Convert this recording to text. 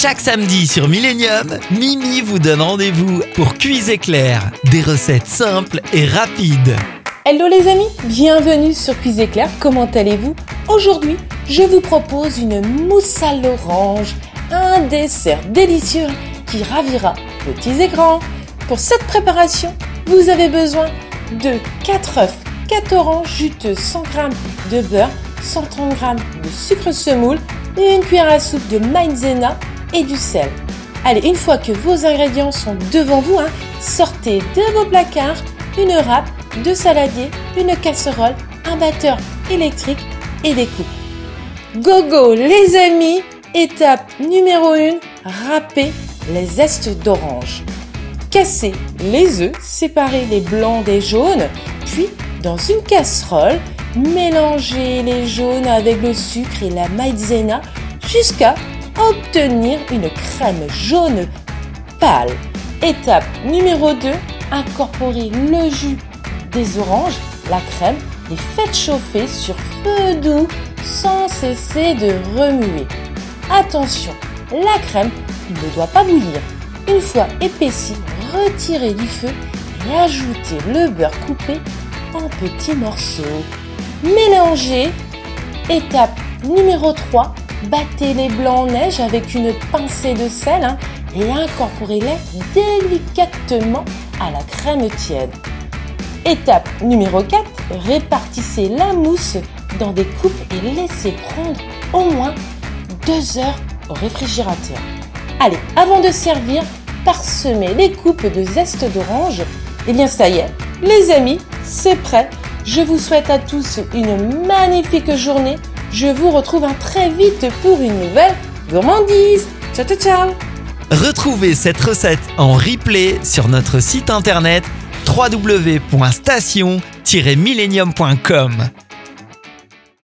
Chaque samedi sur Millennium, Mimi vous donne rendez-vous pour Cuise Éclair. Des recettes simples et rapides. Hello les amis, bienvenue sur Cuise Éclair, comment allez-vous? Aujourd'hui, je vous propose une mousse à l'orange, un dessert délicieux qui ravira petits et grands. Pour cette préparation, vous avez besoin de 4 œufs, 4 oranges juteuses, 100 g de beurre, 130 g de sucre semoule, une cuillère à soupe de maïzena et du sel. Allez, une fois que vos ingrédients sont devant vous, sortez de vos placards une râpe, 2 saladiers, une casserole, un batteur électrique et des coupes. Go go les amis! Étape numéro 1, râpez les zestes d'orange. Cassez les œufs, séparez les blancs des jaunes, puis dans une casserole, mélangez les jaunes avec le sucre et la maïzena jusqu'à obtenir une crème jaune pâle. Étape numéro 2, incorporez le jus des oranges, la crème et faites chauffer sur feu doux sans cesser de remuer. Attention, la crème ne doit pas bouillir. Une fois épaissie, retirez du feu et ajoutez le beurre coupé en petits morceaux. Mélangez. Étape numéro 3, battez les blancs en neige avec une pincée de sel et incorporez-les délicatement à la crème tiède. Étape numéro 4, répartissez la mousse dans des coupes et laissez prendre au moins 2 heures au réfrigérateur. Allez, avant de servir, parsemez les coupes de zeste d'orange. Et bien ça y est, les amis, c'est prêt. Je vous souhaite à tous une magnifique journée. Je vous retrouve très vite pour une nouvelle gourmandise. Ciao ciao ciao. Retrouvez cette recette en replay sur notre site internet www.station-millennium.com.